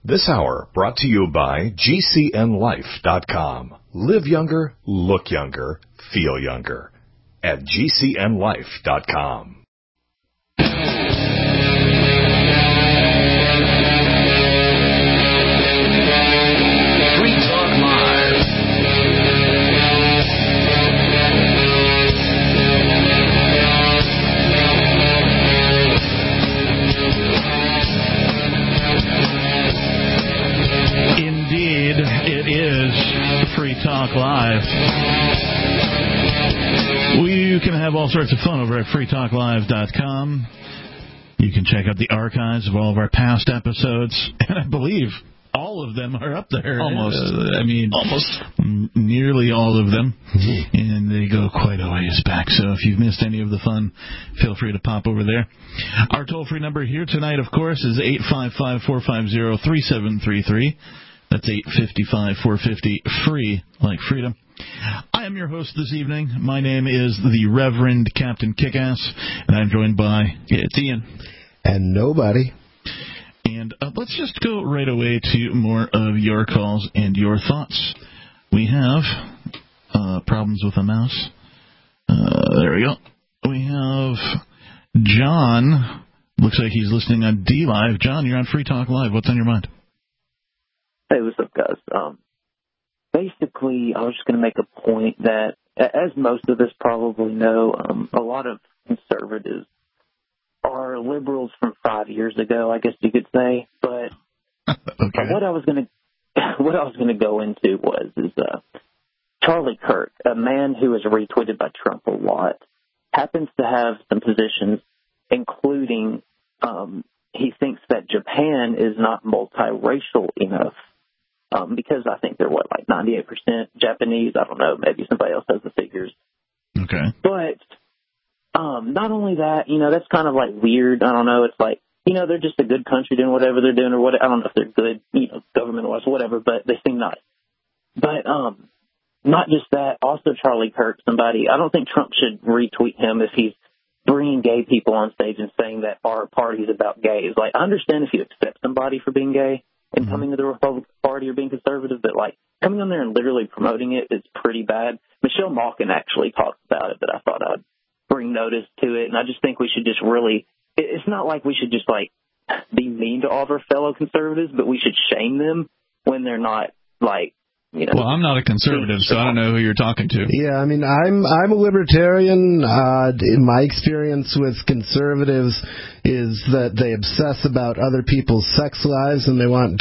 This hour brought to you by GCNLife.com. Live younger, look younger, feel younger. At GCNLife.com. Free Talk Live. Indeed, it is Free Talk Live. You can have all sorts of fun over at freetalklive.com. You can check out the archives of all of our past episodes, and I believe all of them are up there. Almost. Almost. Nearly all of them. And they go quite a ways back. So if you've missed any of the fun, feel free to pop over there. Our toll-free number here tonight, of course, is 855-450-3733. That's 855-450-FREE, like freedom. I am your host this evening. My name is the Reverend Captain Kickass, and I'm joined by it's Ian. And nobody. And let's just go right away to more of your calls and your thoughts. We have problems with a mouse. There we go. We have John. Looks like he's listening on D-Live. John, you're on Free Talk Live. What's on your mind? Hey, what's up, guys? Basically, I was just going to make a point that, as most of us probably know, a lot of conservatives are liberals from 5 years ago, I guess you could say. But Okay. what I was going to go into is Charlie Kirk, a man who is retweeted by Trump a lot, happens to have some positions, including he thinks that Japan is not multiracial enough. Because I think they're, 98% Japanese? I don't know. Maybe somebody else has the figures. Okay. But not only that, that's kind of weird. I don't know. It's they're just a good country doing whatever they're doing or what. I don't know if they're good, government-wise, whatever, but they seem nice. But not just that. Also, Charlie Kirk, I don't think Trump should retweet him if he's bringing gay people on stage and saying that our party's about gays. I understand if you accept somebody for being gay and coming to the Republican Party or being conservative, but coming on there and literally promoting it is pretty bad. Michelle Malkin actually talked about it, but I thought I'd bring notice to it. And I just think we should just really, it's not like we should just be mean to all of our fellow conservatives, but we should shame them when they're not Well, I'm not a conservative, so I don't know who you're talking to. Yeah, I mean, I'm a libertarian. My experience with conservatives is that they obsess about other people's sex lives, and they want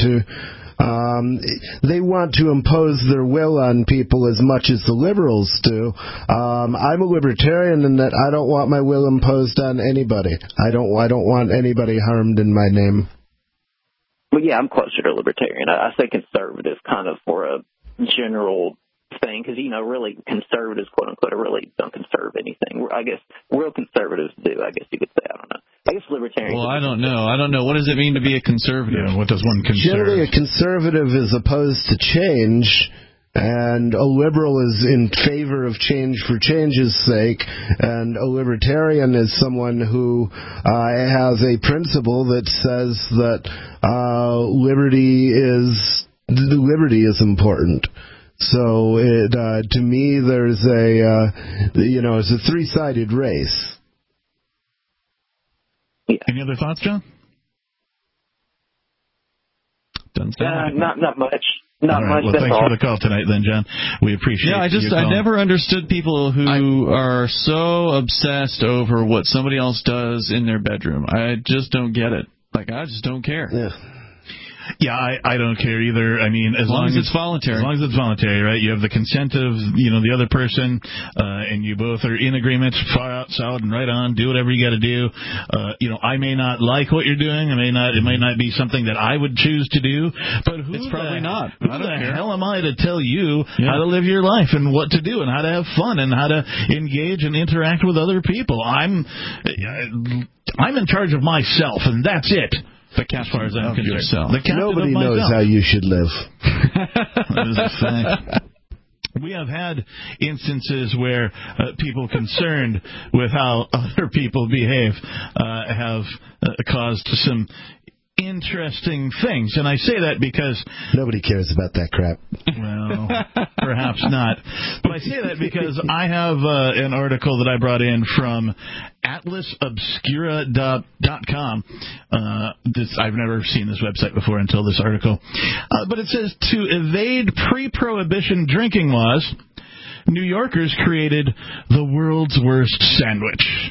to impose their will on people as much as the liberals do. I'm a libertarian in that I don't want my will imposed on anybody. I don't want anybody harmed in my name. Well, yeah, I'm closer to libertarian. I say conservative kind of for a general thing because, really conservatives, quote unquote, really don't conserve anything. I guess real conservatives do, I guess you could say. I don't know. I guess libertarians. Well, I don't know. What does it mean to be a conservative? Yeah, what does one conserve? Generally, a conservative is opposed to change, and a liberal is in favor of change for change's sake, and a libertarian is someone who has a principle that says that liberty is important. So to me, there's it's a three-sided race. Yeah. Any other thoughts, John? Not much. Not much. Well, thanks for the call tonight, then, John. We appreciate it. Yeah, I never understood people who are so obsessed over what somebody else does in their bedroom. I just don't get it. I just don't care. Yeah. Yeah, I don't care either. I mean, as long as it's voluntary. As long as it's voluntary, right? You have the consent of, the other person, and you both are in agreement, far out, solid, and right on. Do whatever you got to do. I may not like what you're doing. It may not be something that I would choose to do. But it's probably not. Who the hell am I to tell you how to live your life and what to do and how to have fun and how to engage and interact with other people? I'm in charge of myself, and that's it. As far as I'm concerned. Nobody knows how you should live. That is a fact. We have had instances where people concerned with how other people behave have caused some interesting things. And I say that because nobody cares about that crap. Well, perhaps not. But I say that because I have an article that I brought in from atlasobscura.com. I've never seen this website before until this article. But it says, to evade pre-prohibition drinking laws, New Yorkers created the world's worst sandwich.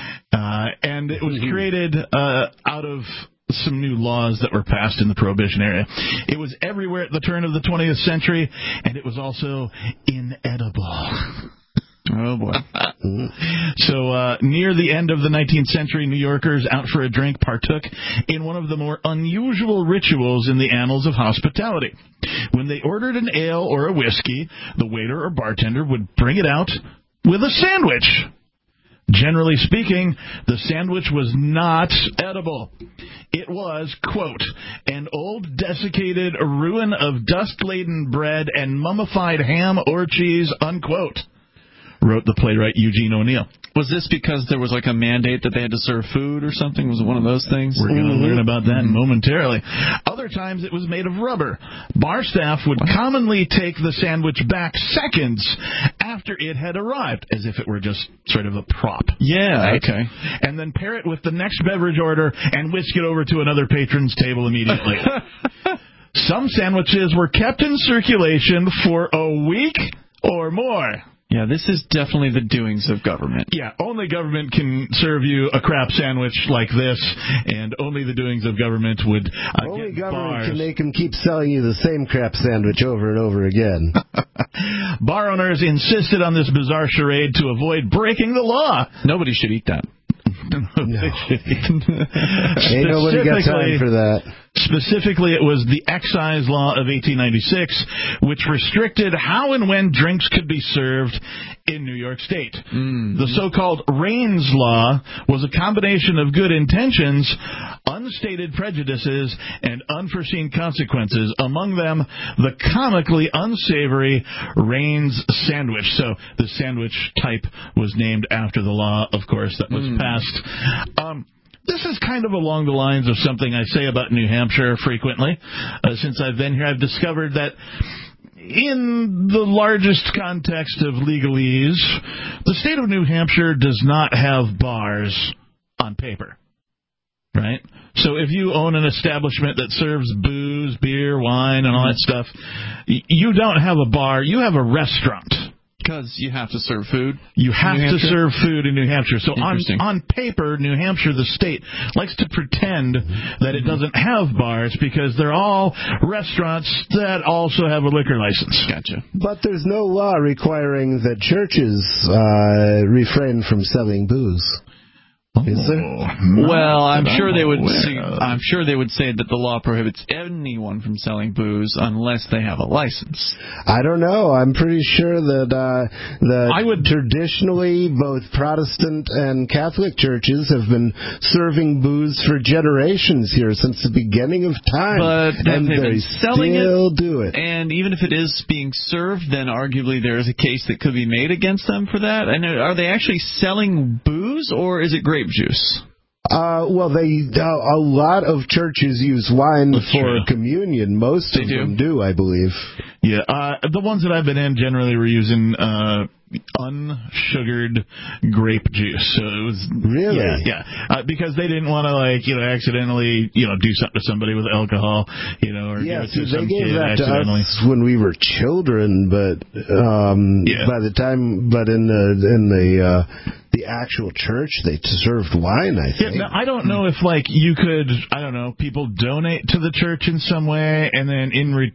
And it was created out of some new laws that were passed in the Prohibition era. It was everywhere at the turn of the 20th century, and it was also inedible. Oh, boy. So near the end of the 19th century, New Yorkers out for a drink partook in one of the more unusual rituals in the annals of hospitality. When they ordered an ale or a whiskey, the waiter or bartender would bring it out with a sandwich. Generally speaking, the sandwich was not edible. It was, quote, an old desiccated ruin of dust-laden bread and mummified ham or cheese, unquote, wrote the playwright Eugene O'Neill. Was this because there was like a mandate that they had to serve food or something? Was it one of those things? We're going to learn about that momentarily. Other times it was made of rubber. Bar staff would commonly take the sandwich back seconds after it had arrived, as if it were just sort of a prop. Yeah, right? Okay. And then pair it with the next beverage order and whisk it over to another patron's table immediately. Some sandwiches were kept in circulation for a week or more. Yeah, this is definitely the doings of government. Yeah, only government can serve you a crap sandwich like this, and only the doings of government would only get government bars. can make them keep selling you the same crap sandwich over and over again. Bar owners insisted on this bizarre charade to avoid breaking the law. Nobody should eat that. No. Ain't nobody got time for that. Specifically, it was the Excise Law of 1896, which restricted how and when drinks could be served in New York State. The so-called Raines Law was a combination of good intentions, unstated prejudices, and unforeseen consequences, among them the comically unsavory Raines sandwich. So the sandwich type was named after the law, of course, that was passed. This is kind of along the lines of something I say about New Hampshire frequently. Since I've been here, I've discovered that in the largest context of legalese, the state of New Hampshire does not have bars on paper. Right? So if you own an establishment that serves booze, beer, wine, and all that stuff, you don't have a bar, you have a restaurant. Because you have to serve food. You have to serve food in New Hampshire. So on paper, New Hampshire, the state, likes to pretend that it doesn't have bars because they're all restaurants that also have a liquor license. Gotcha. But there's no law requiring that churches refrain from selling booze. Is there? Well, I'm sure they would. I'm sure they would say that the law prohibits anyone from selling booze unless they have a license. I don't know. I'm pretty sure that traditionally both Protestant and Catholic churches have been serving booze for generations here since the beginning of time, and they still do it. And even if it is being served, then arguably there is a case that could be made against them for that. And are they actually selling booze, or is it grape juice? Well, a lot of churches use wine for communion. Most of them do, I believe. Yeah, the ones that I've been in generally were using unsugared grape juice. So it was really, because they didn't want to accidentally do something to somebody with alcohol, or give it to some kid accidentally. Us when we were children, but by the time, in the actual church, they served wine, I think. Yeah, now, I don't know if you could, people donate to the church in some way, and then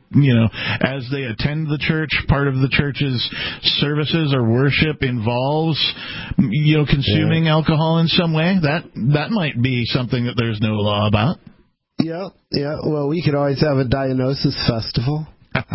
as they attend the church, part of the church's services or worship involves, consuming alcohol in some way. That might be something that there's no law about. Yeah. Well, we could always have a Dionysus festival.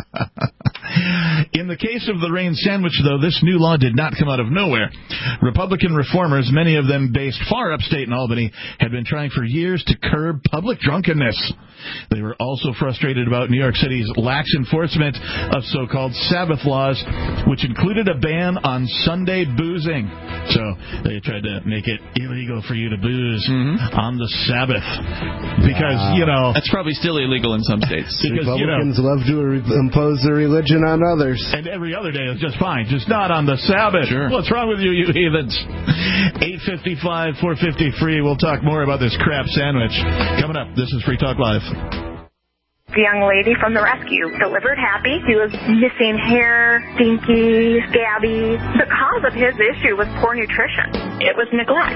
In the case of the Raines sandwich, though, this new law did not come out of nowhere. Republican reformers, many of them based far upstate in Albany, had been trying for years to curb public drunkenness. They were also frustrated about New York City's lax enforcement of so-called Sabbath laws, which included a ban on Sunday boozing. So they tried to make it illegal for you to booze on the Sabbath. Because, that's probably still illegal in some states. Because, Republicans love to impose their religion on others. And every other day is just fine, just not on the Sabbath. Sure. What's wrong with you, you heathens? 855, 450 free. We'll talk more about this crap sandwich. Coming up, this is Free Talk Live. The young lady from the rescue delivered happy. He was missing hair, stinky, scabby. The cause of his issue was poor nutrition. It was neglect.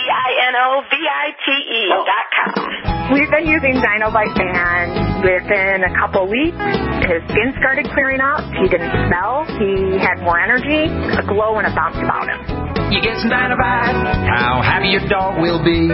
DINOVITE.com. We've been using Dinovite, and within a couple weeks, his skin started clearing up. He didn't smell. He had more energy, a glow, and a bounce about him. You get some Dinovite, how happy your dog will be.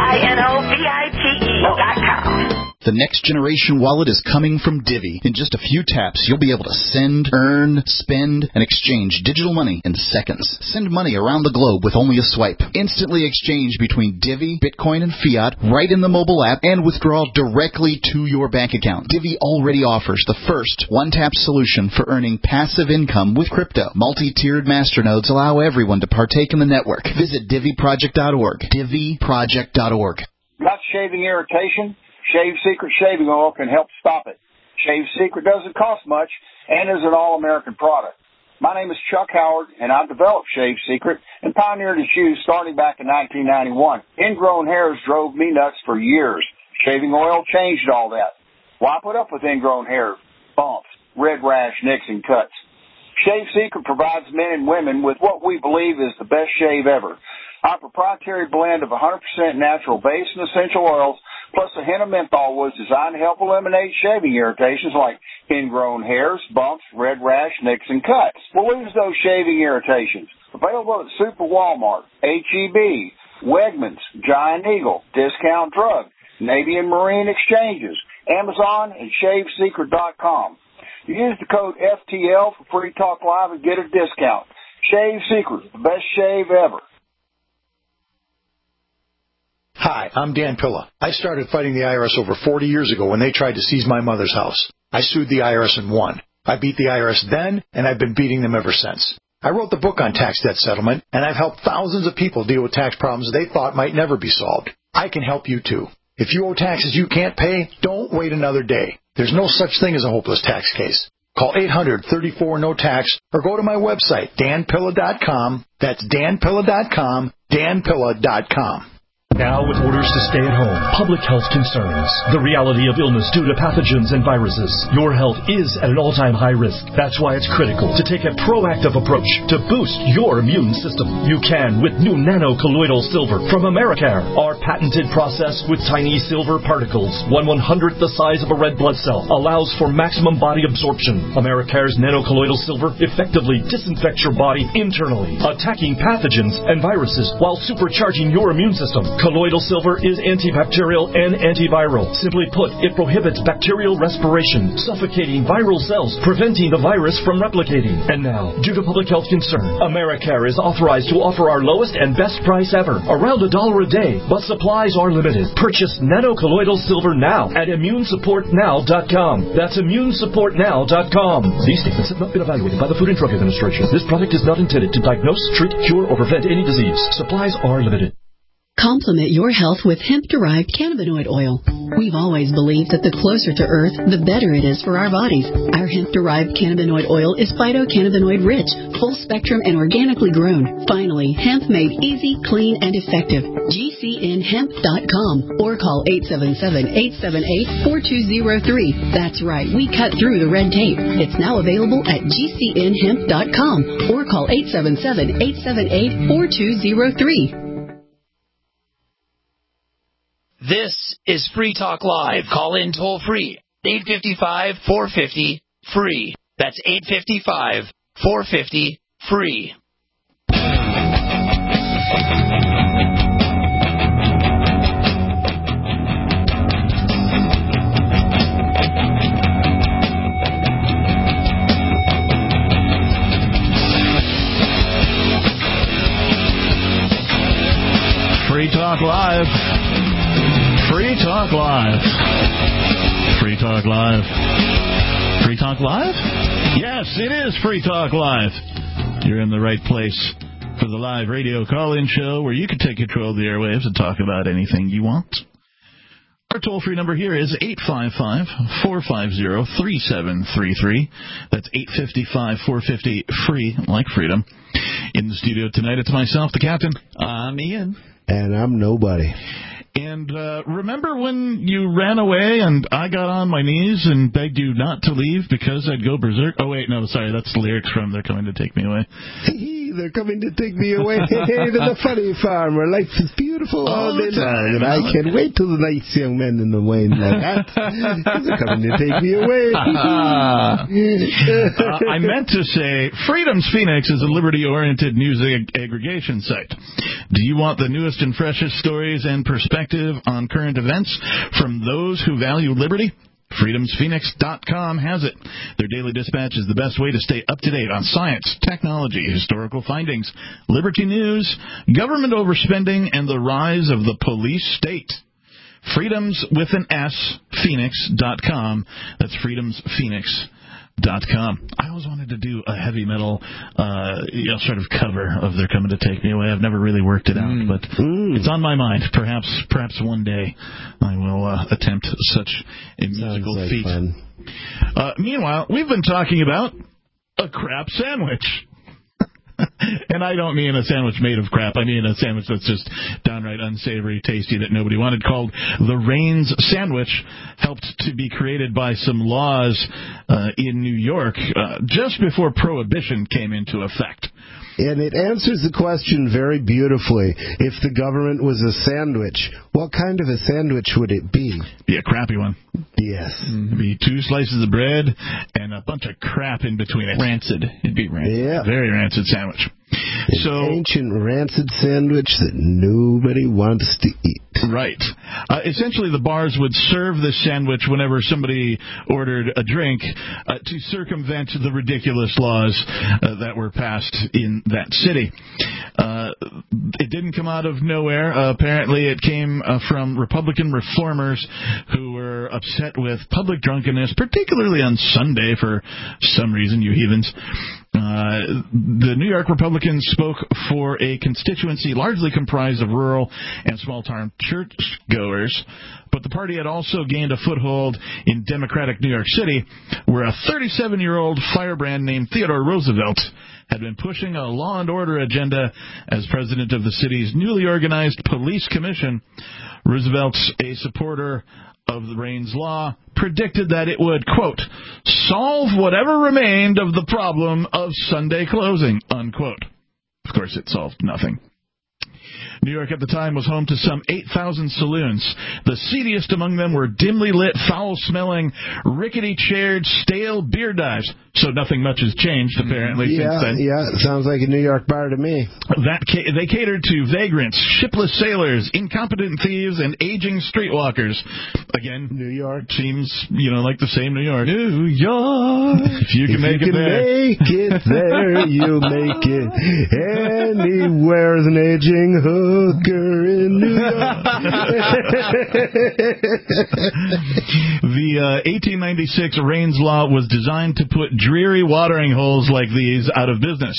DINOVITE.com. The next generation wallet is coming from Divvy. In just a few taps, you'll be able to send, earn, spend, and exchange digital money in seconds. Send money around the globe with only a swipe. Instantly exchange between Divvy, Bitcoin, and fiat right in the mobile app and withdraw directly to your bank account. Divvy already offers the first one-tap solution for earning passive income with crypto. Multi-tiered masternodes allow everyone to partake in the network. Visit DivvyProject.org. DivvyProject.org. Got shaving irritation? Shave Secret Shaving Oil can help stop it. Shave Secret doesn't cost much and is an all-American product. My name is Chuck Howard, and I've developed Shave Secret and pioneered its use starting back in 1991. Ingrown hairs drove me nuts for years. Shaving oil changed all that. Why put up with ingrown hair, bumps, red rash, nicks, and cuts? Shave Secret provides men and women with what we believe is the best shave ever. Our proprietary blend of 100% natural base and essential oils plus a hint of menthol was designed to help eliminate shaving irritations like ingrown hairs, bumps, red rash, nicks, and cuts. We'll lose those shaving irritations. Available at Super Walmart, H-E-B, Wegmans, Giant Eagle, Discount Drug, Navy and Marine Exchanges, Amazon, and ShaveSecret.com. Use the code FTL for Free Talk Live and get a discount. Shave Secret, the best shave ever. Hi, I'm Dan Pilla. I started fighting the IRS over 40 years ago when they tried to seize my mother's house. I sued the IRS and won. I beat the IRS then, and I've been beating them ever since. I wrote the book on tax debt settlement, and I've helped thousands of people deal with tax problems they thought might never be solved. I can help you, too. If you owe taxes you can't pay, don't wait another day. There's no such thing as a hopeless tax case. Call 800-34-NO-TAX or go to my website, danpilla.com. That's danpilla.com, danpilla.com. Now, with orders to stay at home, public health concerns, the reality of illness due to pathogens and viruses, your health is at an all-time high risk. That's why it's critical to take a proactive approach to boost your immune system. You can with new nano-colloidal silver from Americare. Our patented process with tiny silver particles, 1/100th the size of a red blood cell, allows for maximum body absorption. Americare's nano-colloidal silver effectively disinfects your body internally, attacking pathogens and viruses while supercharging your immune system. Colloidal silver is antibacterial and antiviral. Simply put, it prohibits bacterial respiration, suffocating viral cells, preventing the virus from replicating. And now, due to public health concern, Americare is authorized to offer our lowest and best price ever, around $1 a day, but supplies are limited. Purchase nano-colloidal silver now at ImmuneSupportNow.com. That's ImmuneSupportNow.com. These statements have not been evaluated by the Food and Drug Administration. This product is not intended to diagnose, treat, cure, or prevent any disease. Supplies are limited. Complement your health with hemp-derived cannabinoid oil. We've always believed that the closer to Earth, the better it is for our bodies. Our hemp-derived cannabinoid oil is phytocannabinoid-rich, full-spectrum, and organically grown. Finally, hemp made easy, clean, and effective. GCNHemp.com or call 877-878-4203. That's right, we cut through the red tape. It's now available at GCNHemp.com or call 877-878-4203. This is Free Talk Live. Call in toll free. 855-450-FREE. That's 855-450-FREE. Free Talk Live. Free Talk Live. Talk Live. Free Talk Live? Yes, it is Free Talk Live. You're in the right place for the live radio call-in show where you can take control of the airwaves and talk about anything you want. Our toll-free number here is 855-450-3733. That's 855-450-FREE, like freedom. In the studio tonight, it's myself, the captain. I'm Ian. And I'm nobody. And remember when you ran away and I got on my knees and begged you not to leave because I'd go berserk? Oh, wait, no, sorry, that's the lyrics from They're Coming to Take Me Away. They're coming to take me away to the funny farm where life is beautiful all day long. And I can't wait till the nice young men in the Wayne like that. They're coming to take me away. I meant to say Freedom's Phoenix is a liberty-oriented news aggregation site. Do you want the newest and freshest stories and perspective on current events from those who value liberty? FreedomsPhoenix.com has it. Their daily dispatch is the best way to stay up to date on science, technology, historical findings, liberty news, government overspending, and the rise of the police state. Freedoms with an S, Phoenix.com. That's FreedomsPhoenix.com. I always wanted to do a heavy metal sort of cover of They're Coming to Take Me Away. I've never really worked it out, but it's on my mind. Perhaps one day I will attempt such a musical feat. Meanwhile, we've been talking about a crap sandwich. And I don't mean a sandwich made of crap. I mean a sandwich that's just downright unsavory, tasty, that nobody wanted, called the Raines Sandwich, helped to be created by some laws in New York just before Prohibition came into effect. And it answers the question very beautifully. If the government was a sandwich, what kind of a sandwich would it be? Be a crappy one. Yes. It'd be 2 slices of bread and a bunch of crap in between it. Rancid. It'd be rancid. Yeah. Very rancid sandwich. An ancient rancid sandwich that nobody wants to eat. Right. Essentially, the bars would serve this sandwich whenever somebody ordered a drink to circumvent the ridiculous laws that were passed in that city. It didn't come out of nowhere. Apparently, it came from Republican reformers who were upset with public drunkenness, particularly on Sunday for some reason, you heathens. The New York Republicans spoke for a constituency largely comprised of rural and small-town churchgoers, but the party had also gained a foothold in Democratic New York City, where a 37-year-old firebrand named Theodore Roosevelt had been pushing a law and order agenda as president of the city's newly organized police commission. Roosevelt, a supporter of the Raines Law, predicted that it would, quote, solve whatever remained of the problem of Sunday closing, unquote. Of course, it solved nothing. New York at the time was home to some 8,000 saloons. The seediest among them were dimly lit, foul-smelling, rickety-chaired, stale beer dives. So nothing much has changed, apparently, since then. Yeah, sounds like a New York bar to me. They catered to vagrants, shipless sailors, incompetent thieves, and aging streetwalkers. Again, New York seems, like the same New York. New York. If you can make it there. Make it there, you make it anywhere. An aging hooker in New York. The 1896 Raines Law was designed to put dreary watering holes like these out of business.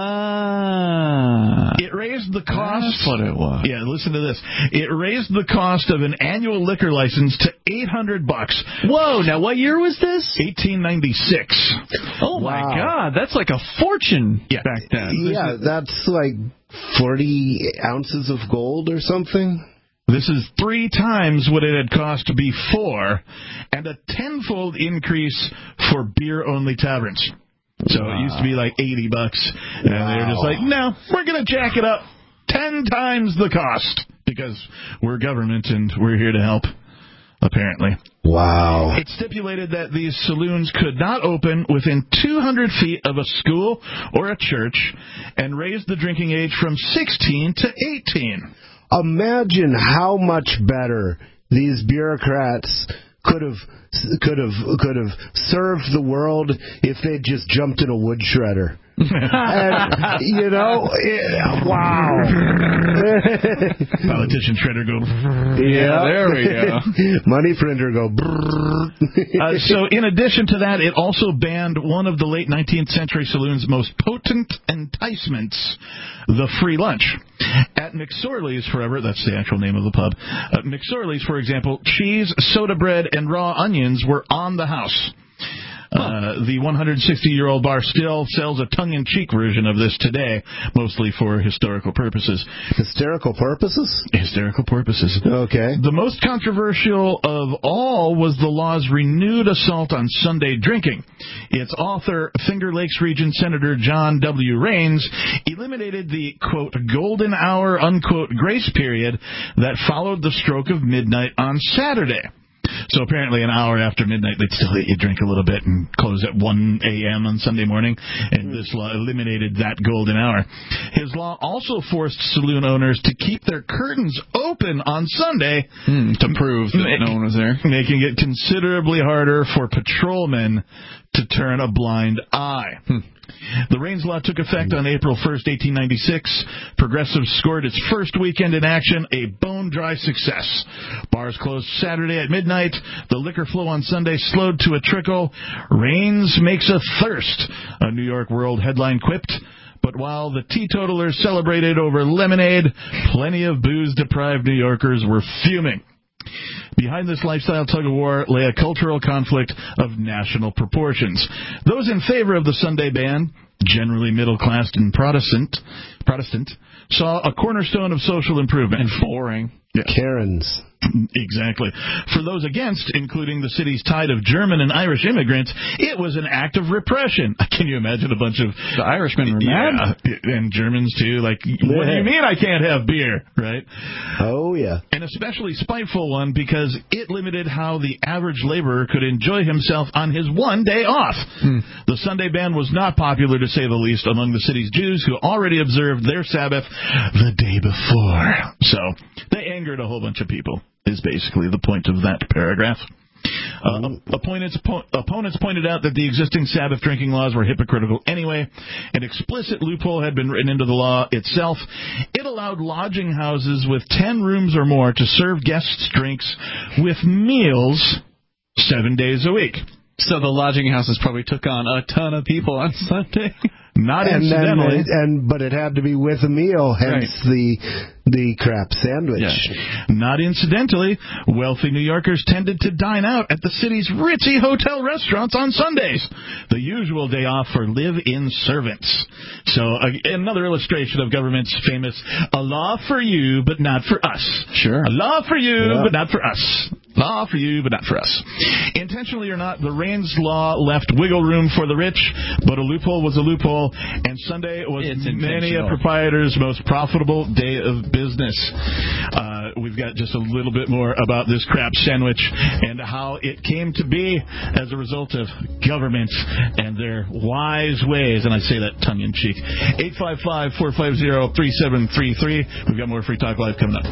It raised the cost. That's what it was. Yeah, listen to this. It raised the cost of an annual liquor license to $800. Whoa! Now, what year was this? 1896. Oh my God! That's like a fortune back then. Yeah, that's like 40 ounces of gold or something. This is 3 times what it had cost before, and a tenfold increase for beer-only taverns. So it used to be like $80, and they're just like, no, we're going to jack it up 10 times the cost because we're government and we're here to help, apparently. Wow. It stipulated that these saloons could not open within 200 feet of a school or a church and raised the drinking age from 16 to 18. Imagine how much better these bureaucrats could have served the world if they'd just jumped in a wood shredder. And, you know, wow. Politician shredder go. Yeah, there we go. Money printer go. So in addition to that, it also banned one of the late 19th century saloon's most potent enticements, the free lunch. At McSorley's, forever, that's the actual name of the pub. At McSorley's, for example, cheese, soda bread, and raw onions were on the house. The 160-year-old bar still sells a tongue-in-cheek version of this today, mostly for historical purposes. Hysterical purposes? Hysterical purposes. Okay. The most controversial of all was the law's renewed assault on Sunday drinking. Its author, Finger Lakes Region Senator John W. Raines, eliminated the, quote, golden hour, unquote, grace period that followed the stroke of midnight on Saturday. So apparently an hour after midnight, they'd still let you drink a little bit and close at 1 a.m. on Sunday morning, and this law eliminated that golden hour. His law also forced saloon owners to keep their curtains open on Sunday to prove that no one was there, making it considerably harder for patrolmen to turn a blind eye. The Raines Law took effect on April 1st, 1896. Progressives scored its first weekend in action, a bone-dry success. Bars closed Saturday at midnight. The liquor flow on Sunday slowed to a trickle. Raines makes a thirst, a New York World headline quipped. But while the teetotalers celebrated over lemonade, plenty of booze-deprived New Yorkers were fuming. Behind this lifestyle tug-of-war lay a cultural conflict of national proportions. Those in favor of the Sunday ban, generally middle-class and Protestant, saw a cornerstone of social improvement. And boring. Yeah. Karens. Exactly. For those against, including the city's tide of German and Irish immigrants, it was an act of repression. Can you imagine a bunch of... The Irishmen were mad? And Germans, too. Like, what do you mean I can't have beer? Right? Oh, yeah. An especially spiteful one because it limited how the average laborer could enjoy himself on his one day off. The Sunday ban was not popular, to say the least, among the city's Jews who already observed their Sabbath the day before. So they angered a whole bunch of people, is basically the point of that paragraph. Opponents pointed out that the existing Sabbath drinking laws were hypocritical anyway. An explicit loophole had been written into the law itself. It allowed lodging houses with 10 rooms or more to serve guests drinks with meals 7 days a week. So the lodging houses probably took on a ton of people on Sunday. Not incidentally. But it had to be with a meal, hence the crap sandwich. Yeah. Not incidentally, wealthy New Yorkers tended to dine out at the city's ritzy hotel restaurants on Sundays, the usual day off for live-in servants. So another illustration of government's famous, a law for you, but not for us. Sure. A law for you, but not for us. Law for you, but not for us. Intentionally or not, the Raines Law left wiggle room for the rich, but a loophole was a loophole, and Sunday was many a proprietor's most profitable day of business. We've got just a little bit more about this crap sandwich and how it came to be as a result of government and their wise ways, and I say that tongue-in-cheek. 855-450-3733. We've got more Free Talk Live coming up.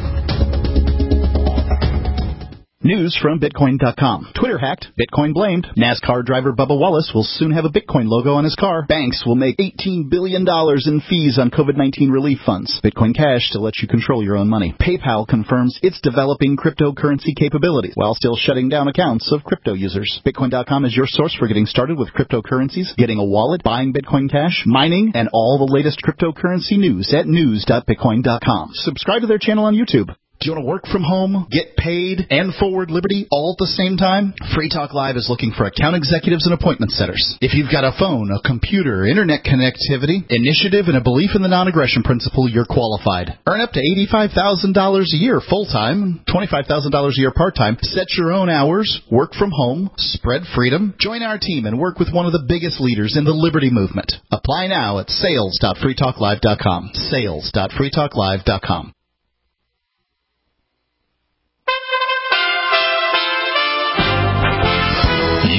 News from Bitcoin.com. Twitter hacked. Bitcoin blamed. NASCAR driver Bubba Wallace will soon have a Bitcoin logo on his car. Banks will make $18 billion in fees on COVID-19 relief funds. Bitcoin Cash to let you control your own money. PayPal confirms it's developing cryptocurrency capabilities while still shutting down accounts of crypto users. Bitcoin.com is your source for getting started with cryptocurrencies, getting a wallet, buying Bitcoin Cash, mining, and all the latest cryptocurrency news at news.bitcoin.com. Subscribe to their channel on YouTube. Do you want to work from home, get paid, and forward Liberty all at the same time? Free Talk Live is looking for account executives and appointment setters. If you've got a phone, a computer, internet connectivity, initiative, and a belief in the non-aggression principle, you're qualified. Earn up to $85,000 a year full-time, $25,000 a year part-time. Set your own hours, work from home, spread freedom. Join our team and work with one of the biggest leaders in the Liberty movement. Apply now at sales.freetalklive.com. Sales.freetalklive.com.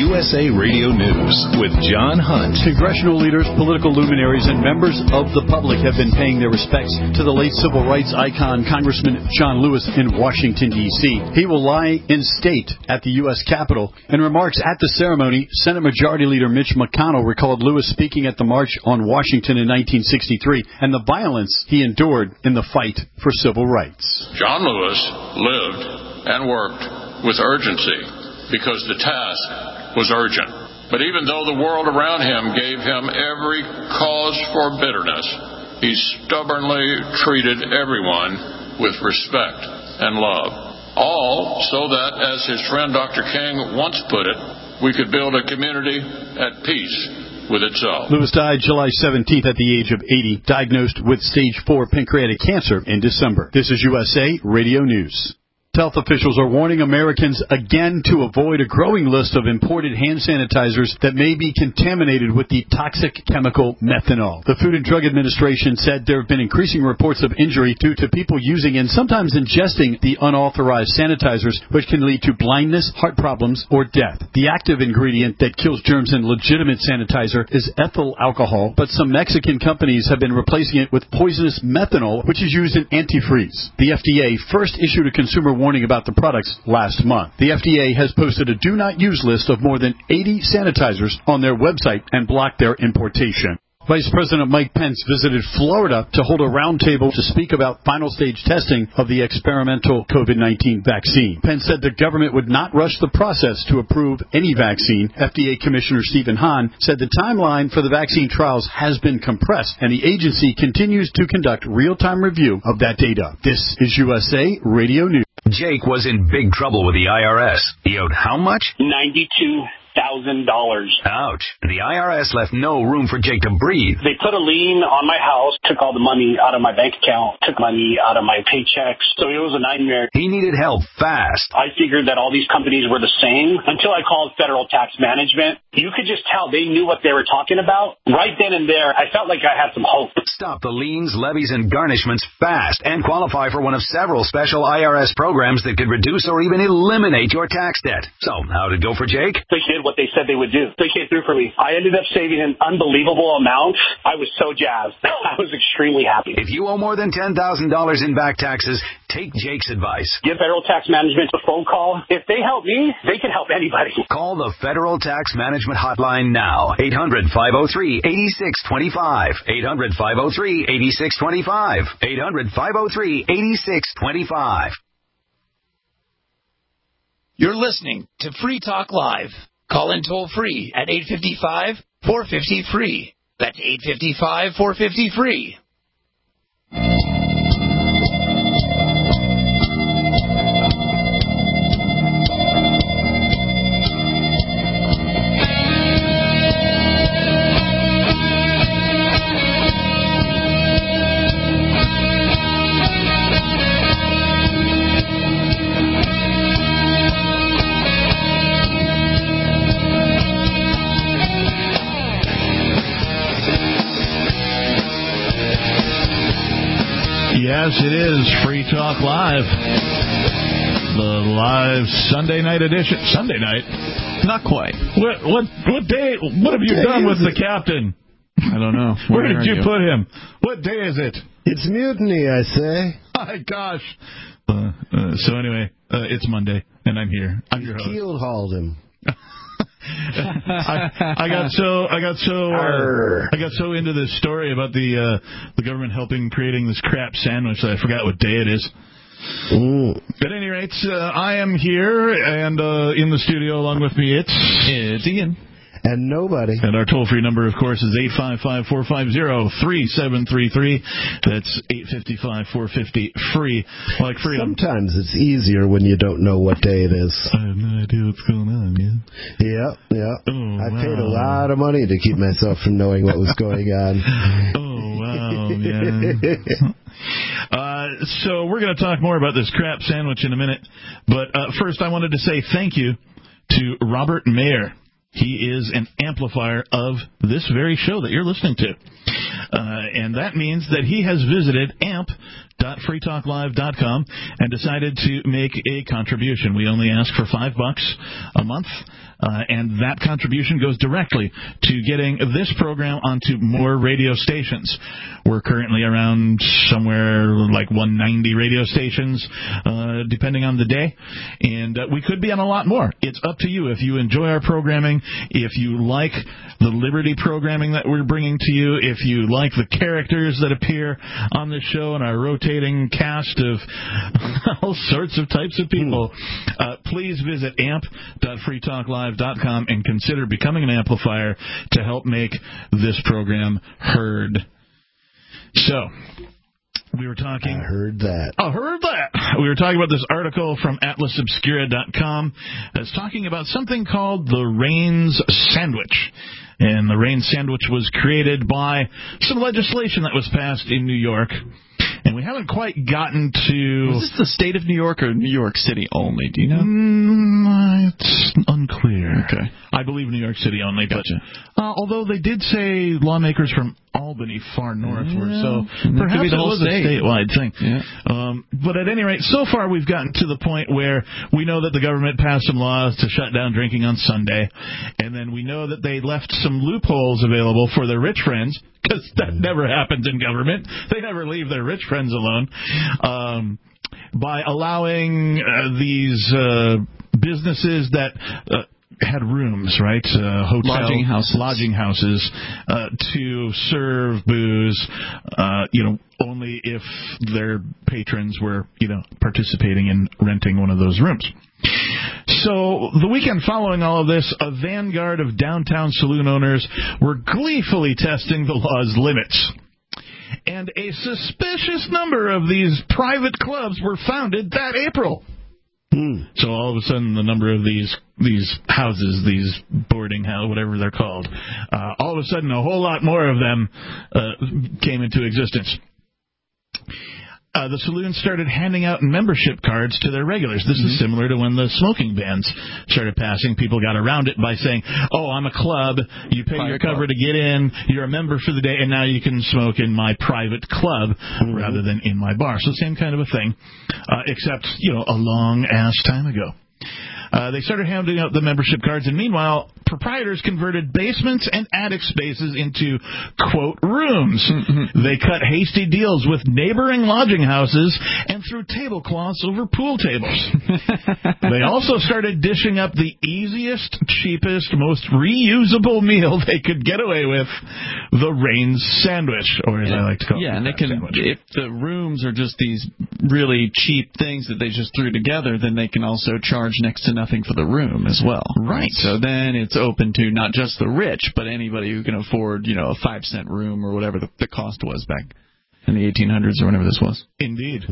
USA Radio News with John Hunt. Congressional leaders, political luminaries, and members of the public have been paying their respects to the late civil rights icon, Congressman John Lewis, in Washington, D.C. He will lie in state at the U.S. Capitol. In remarks at the ceremony, Senate Majority Leader Mitch McConnell recalled Lewis speaking at the March on Washington in 1963 and the violence he endured in the fight for civil rights. John Lewis lived and worked with urgency because the task was urgent. But even though the world around him gave him every cause for bitterness, he stubbornly treated everyone with respect and love. All so that, as his friend Dr. King once put it, we could build a community at peace with itself. Lewis died July 17th at the age of 80, diagnosed with stage 4 pancreatic cancer in December. This is USA Radio News. Health officials are warning Americans again to avoid a growing list of imported hand sanitizers that may be contaminated with the toxic chemical methanol. The Food and Drug Administration said there have been increasing reports of injury due to people using and sometimes ingesting the unauthorized sanitizers, which can lead to blindness, heart problems, or death. The active ingredient that kills germs in legitimate sanitizer is ethyl alcohol, but some Mexican companies have been replacing it with poisonous methanol, which is used in antifreeze. The FDA first issued a consumer warning about the products last month. The FDA has posted a do not use list of more than 80 sanitizers on their website and blocked their importation. Vice President Mike Pence visited Florida to hold a roundtable to speak about final stage testing of the experimental COVID-19 vaccine. Pence said the government would not rush the process to approve any vaccine. FDA Commissioner Stephen Hahn said the timeline for the vaccine trials has been compressed, and the agency continues to conduct real-time review of that data. This is USA Radio News. Jake was in big trouble with the IRS. He owed how much? $92,000. Ouch. The IRS left no room for Jake to breathe. They put a lien on my house, took all the money out of my bank account, took money out of my paychecks. So it was a nightmare. He needed help fast. I figured that all these companies were the same until I called Federal Tax Management. You could just tell they knew what they were talking about. Right then and there, I felt like I had some hope. Stop the liens, levies, and garnishments fast and qualify for one of several special IRS programs that could reduce or even eliminate your tax debt. So, how did it go for Jake? They did what they said they would do. They came through for me. I ended up saving an unbelievable amount. I was so jazzed. I was extremely happy. If you owe more than $10,000 in back taxes, take Jake's advice. Give Federal Tax Management a phone call. If they help me, they can help anybody. Call the Federal Tax Management Hotline now. 800-503-8625. 800-503-8625. 800-503-8625. You're listening to Free Talk Live. Call in toll free at 855-450-FREE. That's 855-450-FREE. Yes, it is Free Talk Live. The live Sunday night edition. Sunday night? Not quite. What day? What have you done with the captain? I don't know. Where did you put him? What day is it? It's mutiny, I say. My gosh. So anyway, it's Monday, and I'm here. I'm your host. Keel hauled him. I got so into this story about the government helping creating this crap sandwich that I forgot what day it is. At any rate, I am here, and in the studio along with me, it's Ian. And nobody. And our toll-free number, of course, is 855-450-3733. That's 855-450-FREE. Like freedom. Sometimes it's easier when you don't know what day it is. I have no idea what's going on, man. Yeah. Oh, I paid a lot of money to keep myself from knowing what was going on. Oh, wow, man. So we're going to talk more about this crap sandwich in a minute. But first, I wanted to say thank you to Robert Mayer. He is an amplifier of this very show that you're listening to. And that means that he has visited amp.freetalklive.com and decided to make a contribution. We only ask for $5 a month. And that contribution goes directly to getting this program onto more radio stations. We're currently around somewhere like 190 radio stations, depending on the day. And we could be on a lot more. It's up to you. If you enjoy our programming, if you like the Liberty programming that we're bringing to you, if you like the characters that appear on this show and our rotating cast of all sorts of types of people, please visit amp.freetalklive.com and consider becoming an amplifier to help make this program heard. So, we were talking... I heard that. We were talking about this article from atlasobscura.com that's talking about something called the Raines Sandwich. And the Raines Sandwich was created by some legislation that was passed in New York. And we haven't quite gotten to... Was this the state of New York or New York City only? Do you know? It's unclear. Okay. I believe New York City only. Gotcha. But, although they did say lawmakers from Albany far northward, so perhaps it was a statewide thing. Yeah. But at any rate, so far we've gotten to the point where we know that the government passed some laws to shut down drinking on Sunday, and then we know that they left some loopholes available for their rich friends, because that never happens in government. They never leave their rich friends alone. By allowing these businesses that had rooms, right? Hotels, lodging houses to serve booze, only if their patrons were, participating in renting one of those rooms. So, the weekend following all of this, a vanguard of downtown saloon owners were gleefully testing the law's limits. And a suspicious number of these private clubs were founded that April. So all of a sudden, the number of these houses, these boarding houses, whatever they're called, all of a sudden, a whole lot more of them came into existence. The saloons started handing out membership cards to their regulars. This is similar to when the smoking bans started passing. People got around it by saying, oh, I'm a club. You pay your cover to get in. You're a member for the day, and now you can smoke in my private club rather than in my bar. So same kind of a thing, except, a long-ass time ago. They started handing out the membership cards, and meanwhile, proprietors converted basements and attic spaces into, quote, rooms. They cut hasty deals with neighboring lodging houses and threw tablecloths over pool tables. They also started dishing up the easiest, cheapest, most reusable meal they could get away with, the Raines Sandwich, or as I like to call it. Yeah, and they can, if the rooms are just these really cheap things that they just threw together, then they can also charge next to nothing for the room as well. Right. So then it's open to not just the rich, but anybody who can afford, a 5-cent room or whatever the cost was back in the 1800s or whenever this was. Indeed.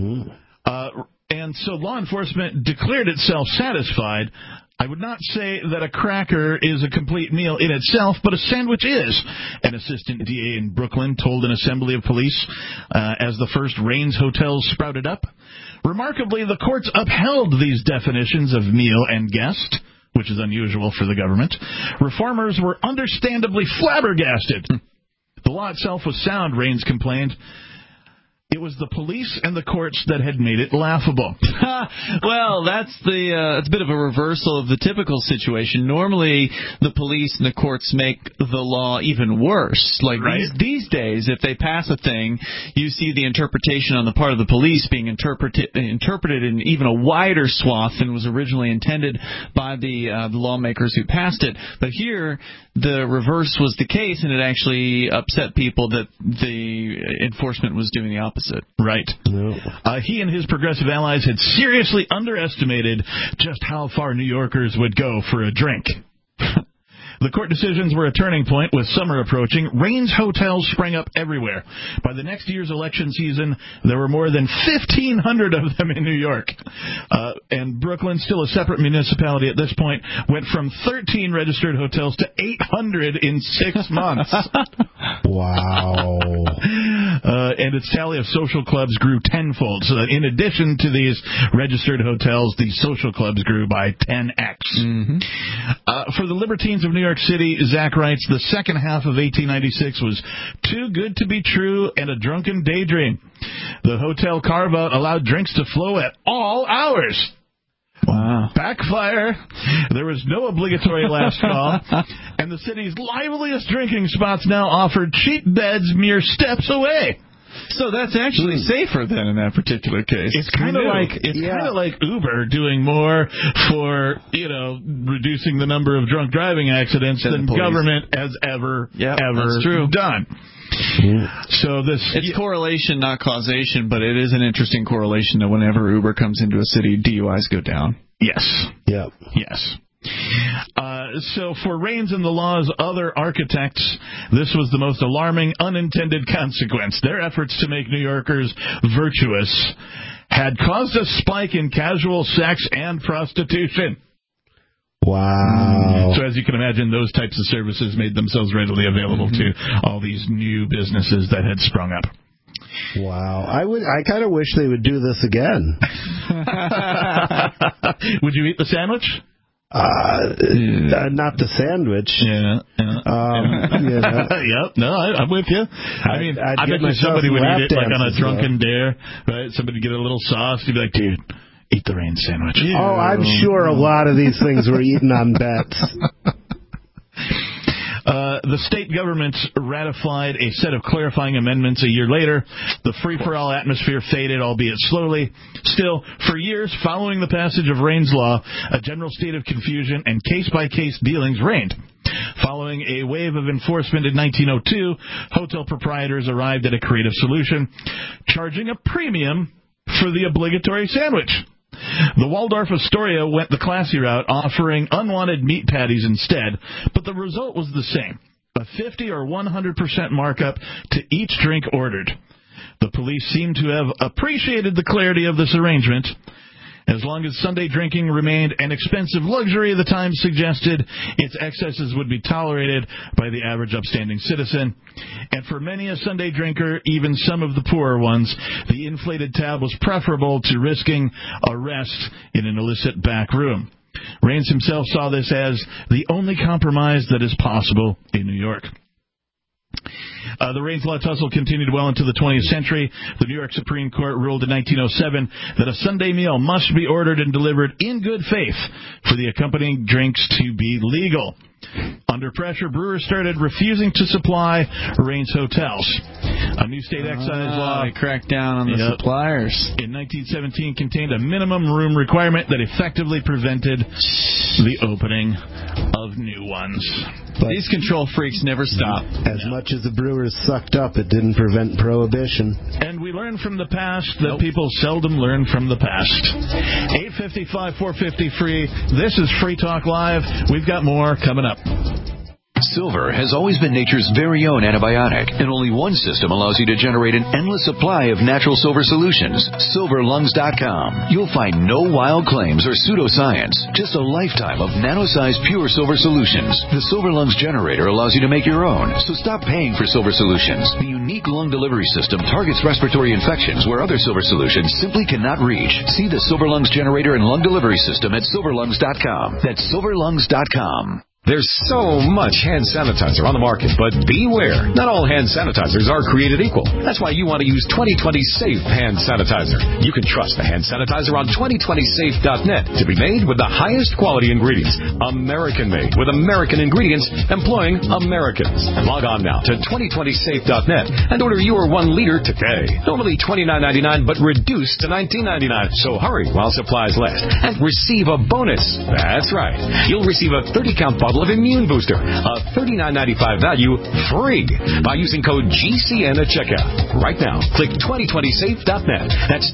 And so law enforcement declared itself satisfied. I would not say that a cracker is a complete meal in itself, but a sandwich is, an assistant DA in Brooklyn told an assembly of police as the first Raines hotels sprouted up. Remarkably, the courts upheld these definitions of meal and guest, which is unusual for the government. Reformers were understandably flabbergasted. The law itself was sound, Raines complained. It was the police and the courts that had made it laughable. Well, it's a bit of a reversal of the typical situation. Normally, the police and the courts make the law even worse. Like these days, if they pass a thing, you see the interpretation on the part of the police being interpreted in even a wider swath than was originally intended by the lawmakers who passed it. But here, the reverse was the case, and it actually upset people that the enforcement was doing the opposite. Right. No. He and his progressive allies had seriously underestimated just how far New Yorkers would go for a drink. The court decisions were a turning point. With summer approaching, Raines hotels sprang up everywhere. By the next year's election season, there were more than 1,500 of them in New York. And Brooklyn, still a separate municipality at this point, went from 13 registered hotels to 800 in 6 months. Wow. and its tally of social clubs grew tenfold. So that in addition to these registered hotels, the social clubs grew by 10x. For the libertines of New York City, Zach writes, the second half of 1896 was too good to be true and a drunken daydream. The hotel carve-out allowed drinks to flow at all hours. Wow. Backfire. There was no obligatory last call, and the city's liveliest drinking spots now offered cheap beds mere steps away. So that's actually safer than in that particular case. It's kind of like Uber doing more for, reducing the number of drunk driving accidents than government has ever done. So it's correlation, not causation, but it is an interesting correlation that whenever Uber comes into a city, DUIs go down. Yes. Yep. Yes. So for Raines and the law's other architects, this was the most alarming unintended consequence. Their efforts to make New Yorkers virtuous had caused a spike in casual sex and prostitution. Wow. So as you can imagine, those types of services made themselves readily available to all these new businesses that had sprung up. Wow. I kind of wish they would do this again. Would you eat the sandwich? Not the sandwich. Yep. No, I'm with you. I bet you somebody would eat it like on a drunken dare, right? Somebody get a little sauce. You'd be like, dude, eat the Raines sandwich. Oh, I'm sure a lot of these things were eaten on bets. The state government ratified a set of clarifying amendments a year later. The free-for-all atmosphere faded, albeit slowly. Still, for years following the passage of Raines' law, a general state of confusion and case-by-case dealings reigned. Following a wave of enforcement in 1902, hotel proprietors arrived at a creative solution, charging a premium for the obligatory sandwich. The Waldorf Astoria went the classy route, offering unwanted meat patties instead, but the result was the same, a 50 or 100% markup to each drink ordered. The police seem to have appreciated the clarity of this arrangement. As long as Sunday drinking remained an expensive luxury, the Times suggested its excesses would be tolerated by the average upstanding citizen. And for many a Sunday drinker, even some of the poorer ones, the inflated tab was preferable to risking arrest in an illicit back room. Raines himself saw this as the only compromise that is possible in New York. The Raines law tussle continued well into the 20th century. The New York Supreme Court ruled in 1907 that a Sunday meal must be ordered and delivered in good faith for the accompanying drinks to be legal. Under pressure, brewers started refusing to supply Raines hotels. A new state excise law cracked down on the suppliers in 1917 contained a minimum room requirement that effectively prevented the opening of new ones. But these control freaks never stop. As much as the brewers sucked up, it didn't prevent prohibition. And we learn from the past that people seldom learn from the past. 855-450 free. This is Free Talk Live. We've got more coming up. Silver has always been nature's very own antibiotic, and only one system allows you to generate an endless supply of natural silver solutions. SilverLungs.com. You'll find no wild claims or pseudoscience, just a lifetime of nano-sized pure silver solutions. The Silver Lungs generator allows you to make your own, so stop paying for silver solutions. The unique lung delivery system targets respiratory infections where other silver solutions simply cannot reach. See the Silver Lungs generator and lung delivery system at SilverLungs.com. That's SilverLungs.com. There's so much hand sanitizer on the market, but beware. Not all hand sanitizers are created equal. That's why you want to use 2020 Safe Hand Sanitizer. You can trust the hand sanitizer on 2020safe.net to be made with the highest quality ingredients. American-made with American ingredients employing Americans. Log on now to 2020safe.net and order your 1 liter today. Normally $29.99, but reduced to $19.99. So hurry while supplies last and receive a bonus. That's right. You'll receive a 30-count bottle of Immune Booster, a $39.95 value, free by using code GCN at checkout. Right now, click 2020safe.net. That's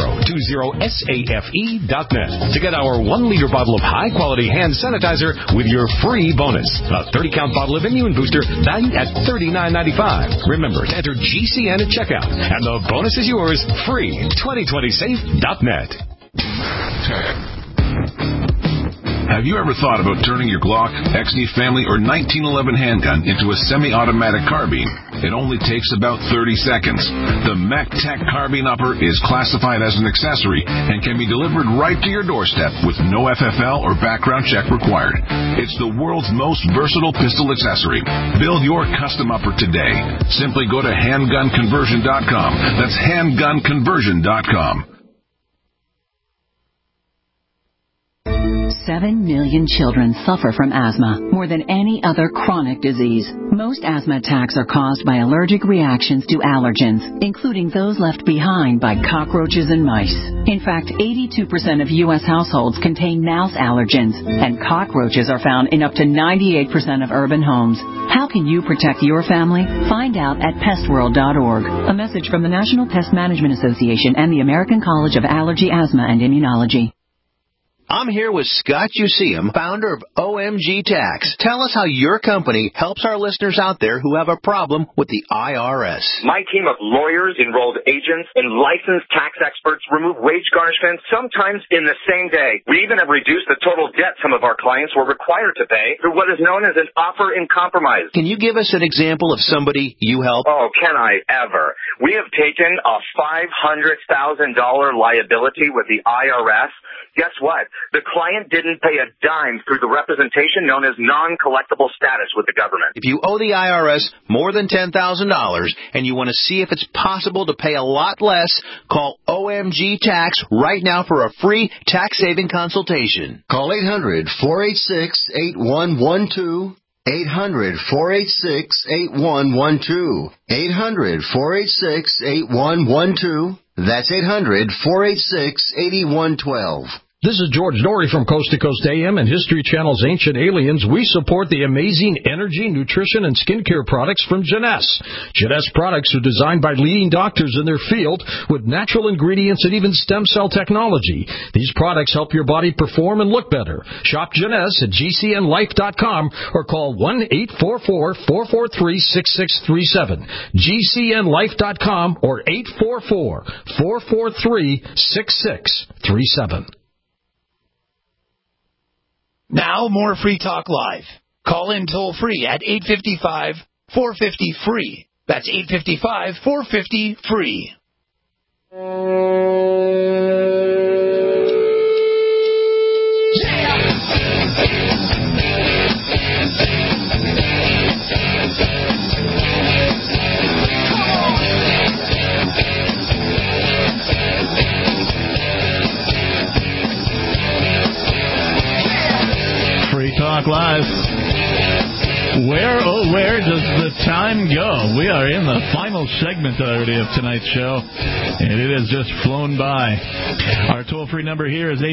2020safe.net to get our 1 liter bottle of high-quality hand sanitizer with your free bonus. A 30-count bottle of Immune Booster valued at $39.95. Remember to enter GCN at checkout, and the bonus is yours, free. 2020safe.net. Have you ever thought about turning your Glock, XD Family, or 1911 handgun into a semi-automatic carbine? It only takes about 30 seconds. The MacTech Carbine Upper is classified as an accessory and can be delivered right to your doorstep with no FFL or background check required. It's the world's most versatile pistol accessory. Build your custom upper today. Simply go to handgunconversion.com. That's handgunconversion.com. 7 million children suffer from asthma, more than any other chronic disease. Most asthma attacks are caused by allergic reactions to allergens, including those left behind by cockroaches and mice. In fact, 82% of U.S. households contain mouse allergens, and cockroaches are found in up to 98% of urban homes. How can you protect your family? Find out at pestworld.org. A message from the National Pest Management Association and the American College of Allergy, Asthma, and Immunology. I'm here with Scott Useum, founder of OMG Tax. Tell us how your company helps our listeners out there who have a problem with the IRS. My team of lawyers, enrolled agents, and licensed tax experts remove wage garnishments sometimes in the same day. We even have reduced the total debt some of our clients were required to pay through what is known as an offer in compromise. Can you give us an example of somebody you help? Oh, can I ever? We have taken a $500,000 liability with the IRS. Guess what? The client didn't pay a dime through the representation known as non-collectible status with the government. If you owe the IRS more than $10,000 and you want to see if it's possible to pay a lot less, call OMG Tax right now for a free tax-saving consultation. Call 800-486-8112. 800-486-8112. 800-486-8112. That's 800-486-8112. This is George Norrie from Coast to Coast AM and History Channel's Ancient Aliens. We support the amazing energy, nutrition, and skincare products from Jeunesse. Jeunesse products are designed by leading doctors in their field with natural ingredients and even stem cell technology. These products help your body perform and look better. Shop Jeunesse at GCNlife.com or call 1-844-443-6637. GCNlife.com or 844-443-6637. Now, more Free Talk Live. Call in toll-free at 855-450-FREE. That's 855-450-FREE. Talk Live. Where, oh, where does the time go? We are in the final segment already of tonight's show, and it has just flown by. Our toll-free number here is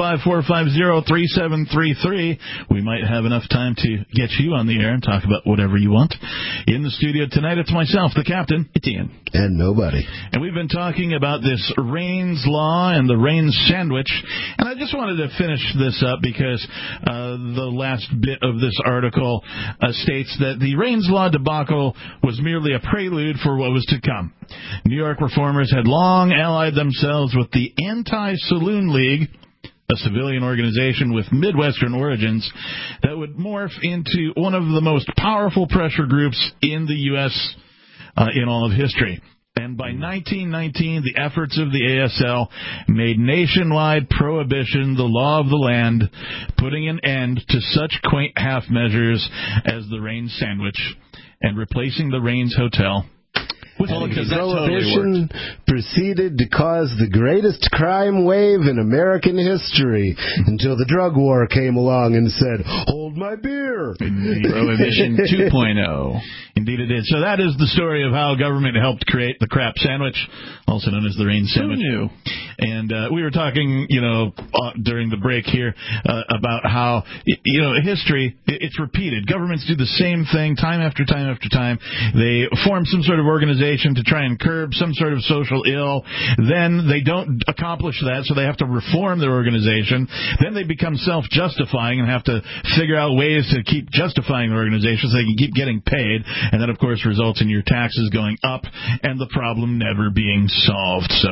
855-450-3733. We might have enough time to get you on the air and talk about whatever you want. In the studio tonight, it's myself, the captain. It's Ian. And nobody. And we've been talking about this Raines Law and the Raines Sandwich, and I just wanted to finish this up because the last bit of this article states that the Raines Law debacle was merely a prelude for what was to come. New York reformers had long allied themselves with the Anti-Saloon League, a civilian organization with Midwestern origins that would morph into one of the most powerful pressure groups in the U.S. In all of history. And by 1919, the efforts of the ASL made nationwide prohibition the law of the land, putting an end to such quaint half measures as the Raines Sandwich and replacing the Raines Hotel. Prohibition proceeded to cause the greatest crime wave in American history until the drug war came along and said, "Hold my beer." Prohibition 2.0. Indeed it did. So that is the story of how government helped create the crap sandwich, also known as the Raines Sandwich. Who knew? And we were talking, during the break here about how, history, it's repeated. Governments do the same thing time after time after time. They form some sort of organization to try and curb some sort of social ill. Then they don't accomplish that, so they have to reform their organization. Then they become self-justifying and have to figure out ways to keep justifying the organization so they can keep getting paid. And that, of course, results in your taxes going up and the problem never being solved. So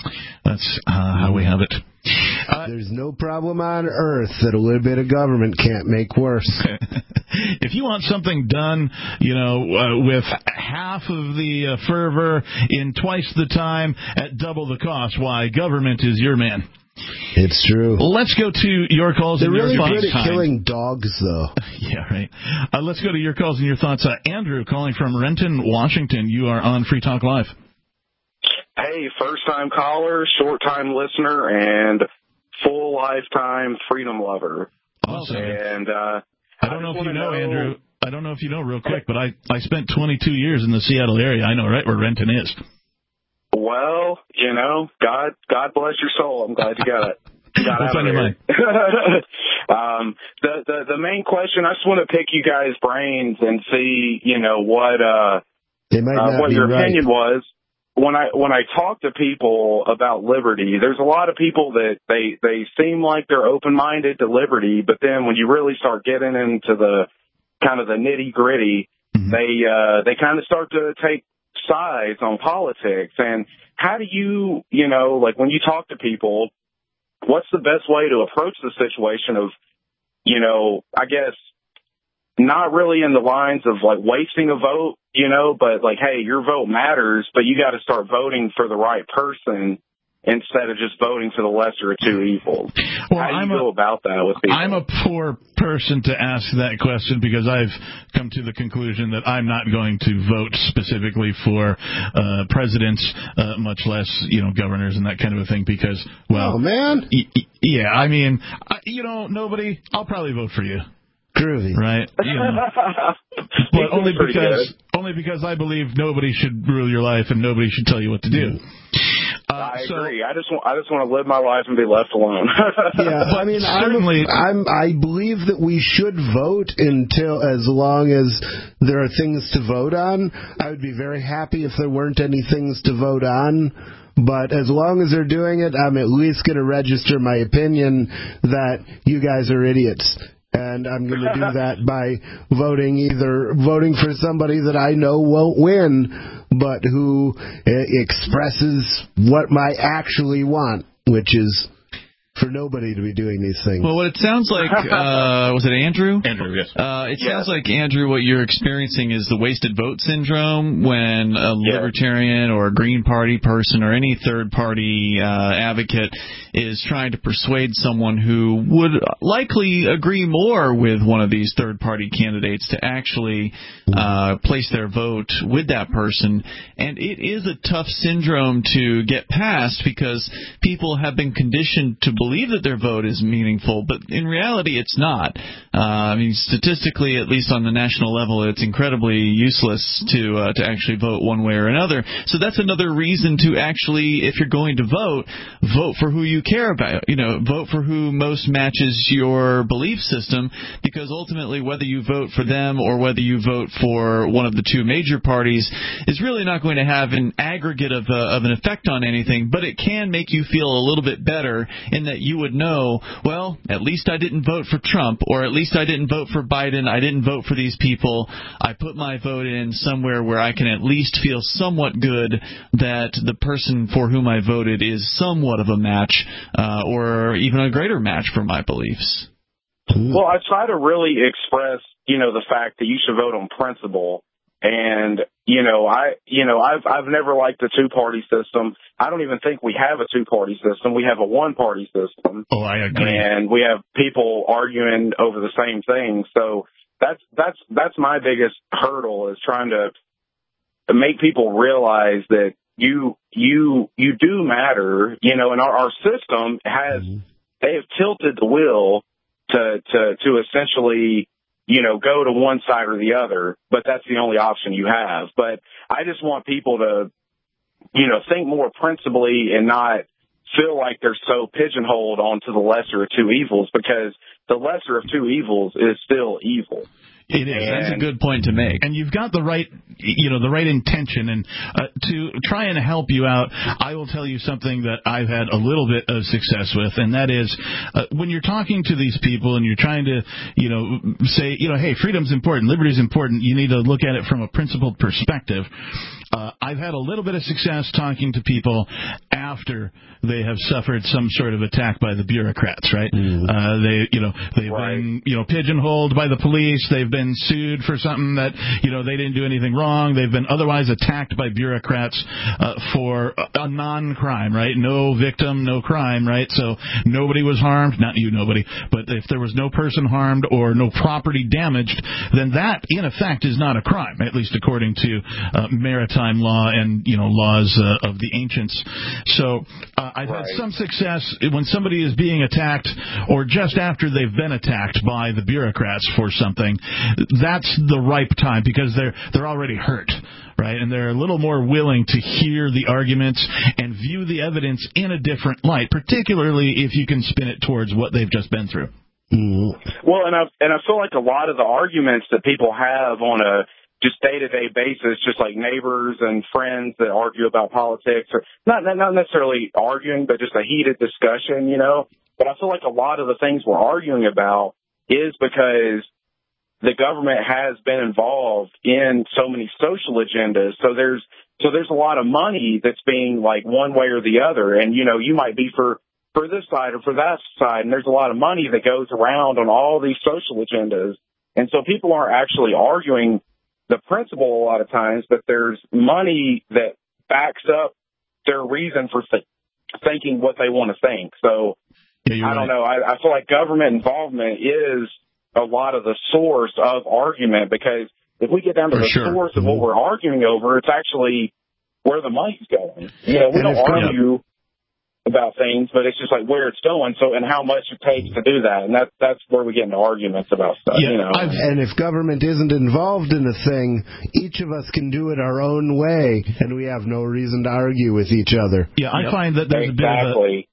That's how we have it. There's no problem on earth that a little bit of government can't make worse. If you want something done, with half of the fervor in twice the time at double the cost, why, government is your man. It's true. Let's go to your calls. They're and really your good at time. killing dogs, though. Yeah, right. Let's go to your calls and your thoughts. Andrew, calling from Renton, Washington. You are on Free Talk Live. Hey, first-time caller, short-time listener, and full lifetime freedom lover. Awesome. And I don't know if you know, Andrew. I don't know if you know real quick, but I spent 22 years in the Seattle area. I know right where Renton is. Well, God bless your soul. I'm glad you got it. What's on your mind? The main question, I just want to pick you guys' brains and see, what your opinion was. When I talk to people about liberty, there's a lot of people that they seem like they're open-minded to liberty, but then when you really start getting into the kind of the nitty-gritty, they kind of start to take sides on politics. And how do you, when you talk to people, what's the best way to approach the situation of, I guess, not really in the lines of like wasting a vote, but like, hey, your vote matters, but you got to start voting for the right person instead of just voting for the lesser of two evils. Well, how do you go about that with people? I'm a poor person to ask that question because I've come to the conclusion that I'm not going to vote specifically for presidents, much less, governors and that kind of a thing because, well... Oh, man. Yeah, I mean, nobody... I'll probably vote for you. Groovy. Right? But only because I believe nobody should rule your life and nobody should tell you what to do. I agree. I just want to live my life and be left alone. Yeah, I mean, I believe that we should vote as long as there are things to vote on. I would be very happy if there weren't any things to vote on. But as long as they're doing it, I'm at least going to register my opinion that you guys are idiots. And I'm going to do that by voting for somebody that I know won't win, but who expresses what I actually want, which is for nobody to be doing these things. Well, what it sounds like, was it Andrew? Andrew, yes. Sounds like, Andrew, what you're experiencing is the wasted vote syndrome when a libertarian or a Green Party person or any third-party advocate is trying to persuade someone who would likely agree more with one of these third-party candidates to actually place their vote with that person. And it is a tough syndrome to get past because people have been conditioned to believe that their vote is meaningful, but in reality it's not. I mean, statistically, at least on the national level, it's incredibly useless to actually vote one way or another. So that's another reason to actually, if you're going to vote for who you care about. Vote for who most matches your belief system, because ultimately whether you vote for them or whether you vote for one of the two major parties is really not going to have an aggregate of an effect on anything, but it can make you feel a little bit better in that you would know, well, at least I didn't vote for Trump, or at least I didn't vote for Biden, I didn't vote for these people, I put my vote in somewhere where I can at least feel somewhat good that the person for whom I voted is somewhat of a match, or even a greater match for my beliefs. Well, I try to really express, the fact that you should vote on principle. And, I've never liked the two-party system. I don't even think we have a two-party system. We have a one-party system. Oh, I agree. And we have people arguing over the same thing. So that's my biggest hurdle, is trying to make people realize that you do matter, and our system they have tilted the wheel to essentially, go to one side or the other, but that's the only option you have. But I just want people to, think more principally and not feel like they're so pigeonholed onto the lesser of two evils, because the lesser of two evils is still evil. It is. That's a good point to make. And you've got the right intention. And to try and help you out, I will tell you something that I've had a little bit of success with, and that is when you're talking to these people and you're trying to, say, hey, freedom's important, liberty's important, you need to look at it from a principled perspective. I've had a little bit of success talking to people after they have suffered some sort of attack by the bureaucrats, right? They've been, pigeonholed by the police. They've been sued for something that, they didn't do anything wrong. They've been otherwise attacked by bureaucrats for a non-crime, right? No victim, no crime, right? So nobody was harmed. Not you, nobody. But if there was no person harmed or no property damaged, then that, in effect, is not a crime, at least according to maritime law and, laws of the ancients. So I've had some success when somebody is being attacked or just after they've been attacked by the bureaucrats for something. That's the ripe time because they're already hurt, right? And they're a little more willing to hear the arguments and view the evidence in a different light, particularly if you can spin it towards what they've just been through. Well, and I feel like a lot of the arguments that people have on a just day-to-day basis, just like neighbors and friends that argue about politics, or not necessarily arguing, but just a heated discussion, But I feel like a lot of the things we're arguing about is because the government has been involved in so many social agendas. So there's a lot of money that's being like one way or the other. And, you might be for this side or for that side. And there's a lot of money that goes around on all these social agendas. And so people aren't actually arguing the principle a lot of times, but there's money that backs up their reason for thinking what they want to think. So I don't know. I feel like government involvement is a lot of the source of argument, because if we get down to source of what we're arguing over, it's actually where the money's going. We don't argue about things, but it's just like where it's going, and how much it takes to do that, and that's where we get into arguments about stuff. And if government isn't involved in a thing, each of us can do it our own way, and we have no reason to argue with each other. I find that there's a bit of a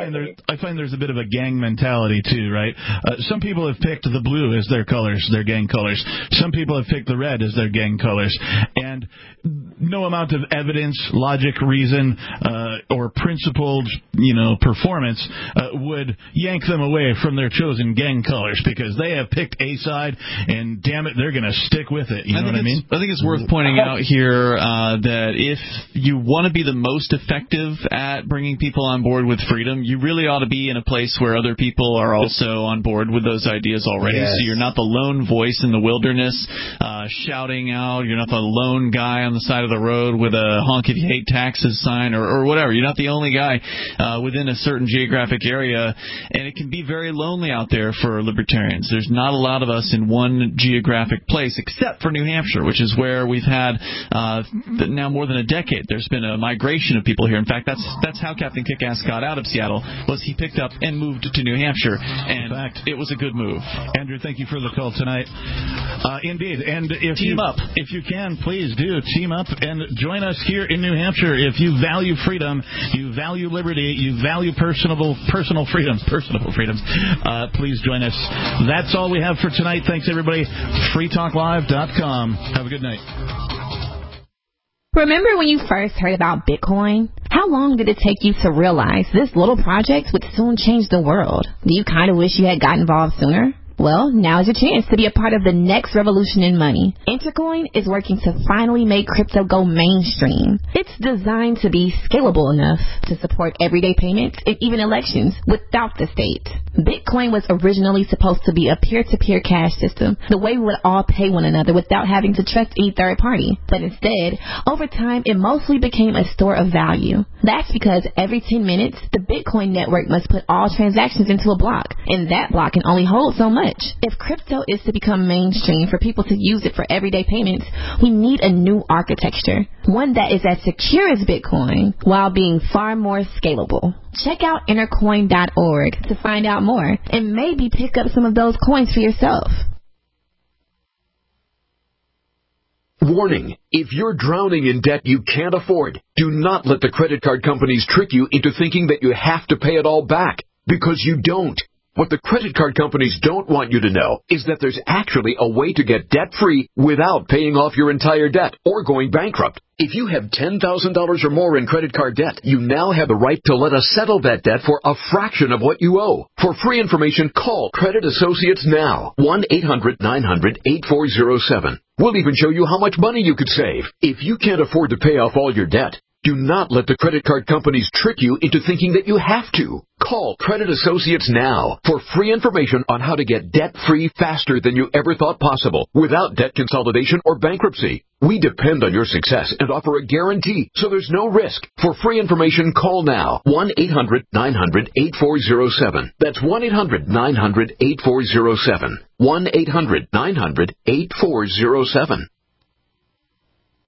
I find there's a bit of a gang mentality too, right? Some people have picked the blue as their colors, their gang colors. Some people have picked the red as their gang colors, and no amount of evidence, logic, reason, or principled, performance would yank them away from their chosen gang colors, because they have picked a side, and damn it, they're going to stick with it. You know what I mean? I think it's worth pointing out here that if you want to be the most effective at bringing people on board with freedom, you really ought to be in a place where other people are also on board with those ideas already. Yes. So you're not the lone voice in the wilderness shouting out. You're not the lone guy on the side of the road with a honk if you hate taxes sign or whatever. You're not the only guy within a certain geographic area, and it can be very lonely out there for libertarians. There's not a lot of us in one geographic place, except for New Hampshire, which is where we've had now more than a decade. There's been a migration of people here. In fact, that's how Captain Kickass got out of Seattle, was he picked up and moved to New Hampshire, and in fact, it was a good move. Andrew, thank you for the call tonight. Indeed, and if you can, please do team up and join us here in New Hampshire. If you value freedom, you value liberty, you value personal freedoms, please join us. That's all we have for tonight. Thanks, everybody. freetalklive.com. Have a good night. Remember when you first heard about Bitcoin? How long did it take you to realize this little project would soon change the world? Do you kind of wish you had gotten involved sooner? Well, now is your chance to be a part of the next revolution in money. Intercoin is working to finally make crypto go mainstream. It's designed to be scalable enough to support everyday payments and even elections without the state. Bitcoin was originally supposed to be a peer-to-peer cash system, the way we would all pay one another without having to trust any third party. But instead, over time, it mostly became a store of value. That's because every 10 minutes, the Bitcoin network must put all transactions into a block, and that block can only hold so much. If crypto is to become mainstream for people to use it for everyday payments, we need a new architecture, one that is as secure as Bitcoin while being far more scalable. Check out Intercoin.org to find out more and maybe pick up some of those coins for yourself. Warning, if you're drowning in debt you can't afford, do not let the credit card companies trick you into thinking that you have to pay it all back, because you don't. What the credit card companies don't want you to know is that there's actually a way to get debt-free without paying off your entire debt or going bankrupt. If you have $10,000 or more in credit card debt, you now have the right to let us settle that debt for a fraction of what you owe. For free information, call Credit Associates now, 1-800-900-8407. We'll even show you how much money you could save. If you can't afford to pay off all your debt, Do not let the credit card companies trick you into thinking that you have to. Call Credit Associates now for free information on how to get debt-free faster than you ever thought possible without debt consolidation or bankruptcy. We depend on your success and offer a guarantee, so there's no risk. For free information, call now. 1-800-900-8407. That's 1-800-900-8407. 1-800-900-8407.